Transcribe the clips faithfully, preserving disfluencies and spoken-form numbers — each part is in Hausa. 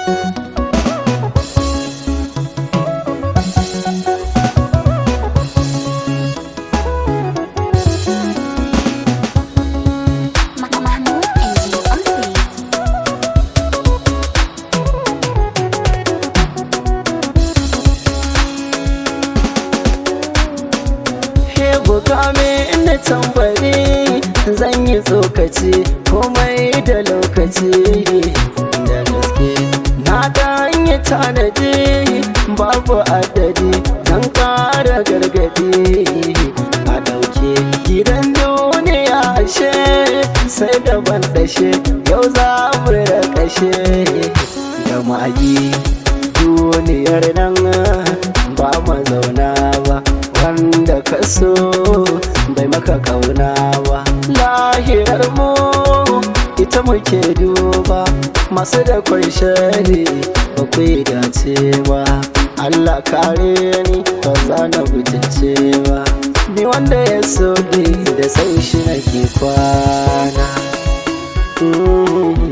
Bukame inda tambari zan yi tsokaci komai da lokaci da gaske na dan yi tanadi babu adadi dan kara gargadi a dauke gidan duniya ashe sai da ban dashe yau za mu rakashe da magi duniyar nan ba mu zauna ba wanda ka so bai maka kauna ba lahirar mu ita muke duba masu da shari ba ku yi dace ba Allah kare ni ba za na butulce ba ni wanda ya so ni da sai shi nake kwana mm-hmm.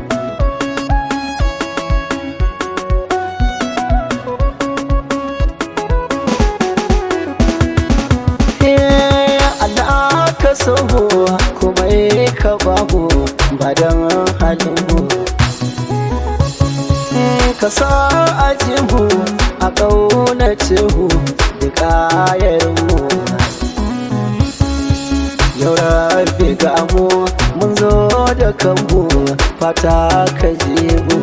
ka so kuma ka babu ba don halinmu ka sa ajinmu a ƙaunacinmu da ƙayarmu yau rafi ga mu mun zo da kanmu fata ka je mu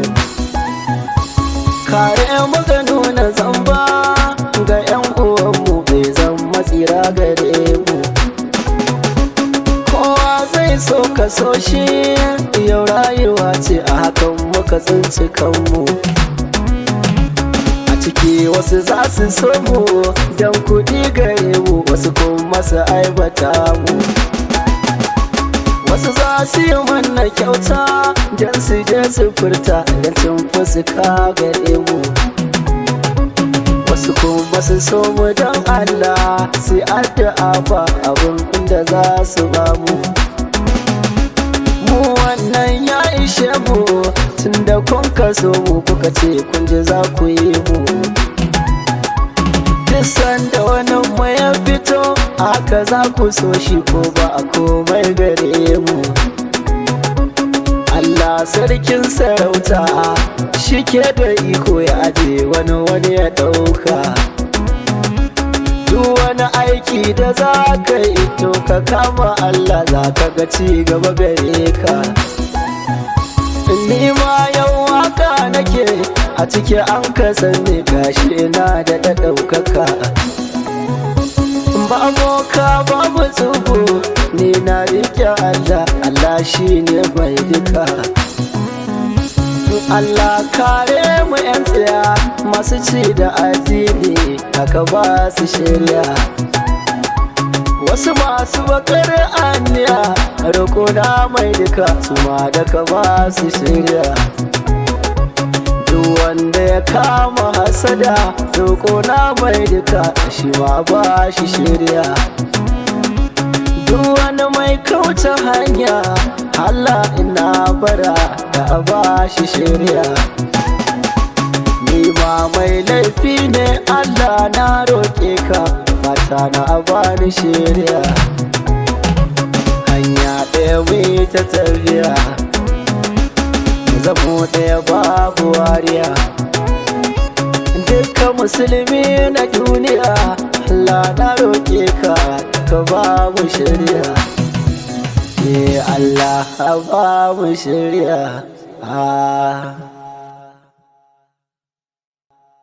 kare mu ga nuna zamba ga 'yan uwanmu bai zama tsira gare mu so ka so shi yau rayuwa ce a hakan muka tsinci kanmu a ciki wasu za su so mu don kuɗi gare mu wasu kuma su aibata mu wasu za su yi mana kyauta don su je su furta don cin fuska gare mu wasu kuma su so mu don Allah su addu'a ba abin da za su ba mu wannan ya ishe mu tunda kun kaso mu kuka ce kun ji za ku yi mu duk sanda wani mu ya fito haka za ku so shi ko ba a komai gare mu Allah sarkin sarauta shi ke da iko ya aje wani wani ya ɗauka duk wani aiki da za ka yi to ka kama Allah za ka ga ci gaba gare ka ni ma yau haka nake a ciki an ka sanni gashi na da da ɗaukaka babu ka babu tsubu ni na rike Allah Allah shi ne mai duka Allah kare mu 'yan tsaya masu ci da addini haka ba su shirya wasu masu bakar aniya roƙo na mai duka su ma daga ba su shirya duk wanda ya kama hasada roƙo na mai duka shi ma ba shi shirya duk wani mai kauce hanya Allah ina bara da ba shi shirya ni ma mai laifi ne Allah na roƙe ka fata na bani shirya hanya ɗaya mai ta tafiya zamo ɗaya babu wariya dukkan musulmi na duniya Allah na roƙe ka ka ba mu shirya Allah ba mu shirya ah